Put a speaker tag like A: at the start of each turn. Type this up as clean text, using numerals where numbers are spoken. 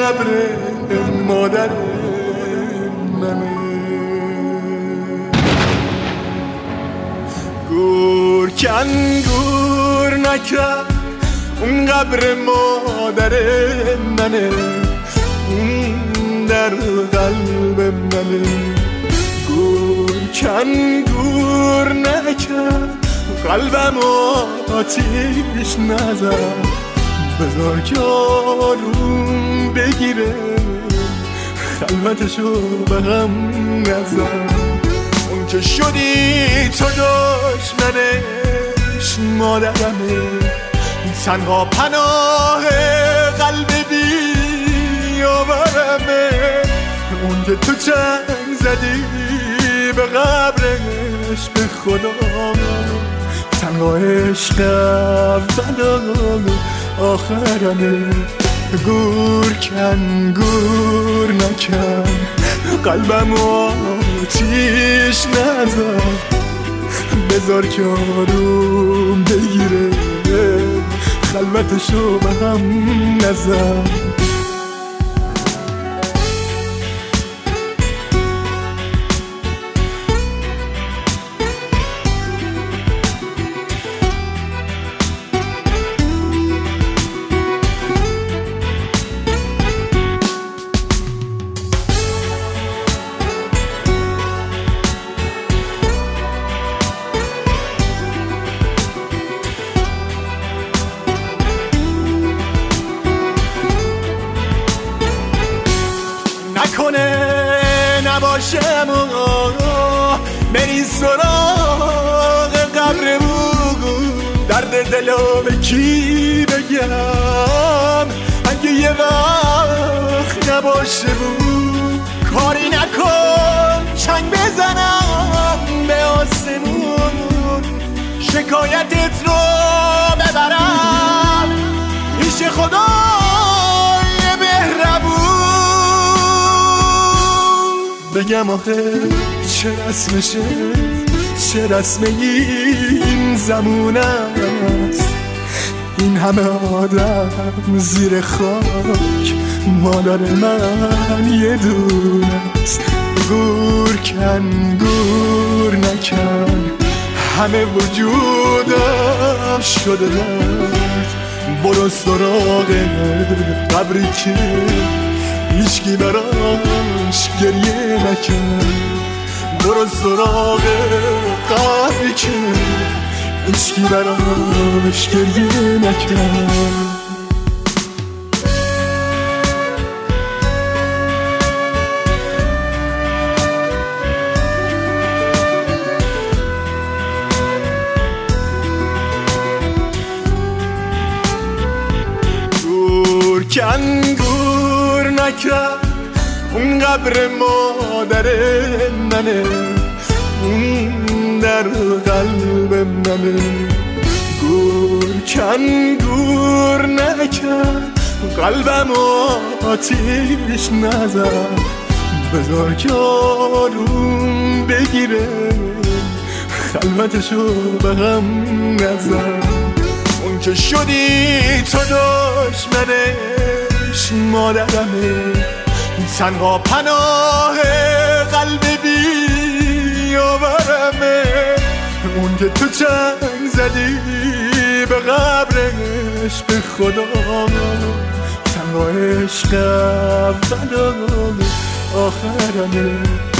A: قبر مادر منه. گور کن گور نکرد اون قبر مادر منه، اون در قلب منه. گور کن گور نکرد قلبم آتیش نزد، بذار که آروم بگیره خلوتشو به غم نزد. اون که شدی تو دشمنش مادرمه، تنها پناه قلب بیاورمه. اون که تو چنگ زدی به قبرش، به خدا تنها عشق اولم آخرمه. گور کن گور نکن قلبم آتیش نزد، بذار که آروم بگیره خلوتشو به هم نزد. نکنه نباشم و بری سراغ قبر بود، درد دلو به کی بگم اگه یه وقت نباشه بود. کاری نکن چنگ بزنم به آسمون، شکایتت رو ببرم پیش خدای مهربون. بگم آخه چه رسمشه، چه رسم این زمون است، این همه آدم زیر خاک، مادر من یه دونه است. گور کن گور نکن همه وجودم شده درد، برو سراغ قبری که هیچکی براش گریه نکرد. برو سراغ قبری که هیچکی براش گریه نکرد. گور کن گور نکرد اون قبر مادر منه، اون در قلب منه. گور کن گور نکرد قلبم آتیش نزد، بذار که آروم بگیره خلوتشو به هم نزد. اون که شدی تو دشمنش مادرمه، تنها پناه قلب بیاورمه. اون که تو چنگ زدی به قبرش، به خدا تنها عشق اولم آخرمه.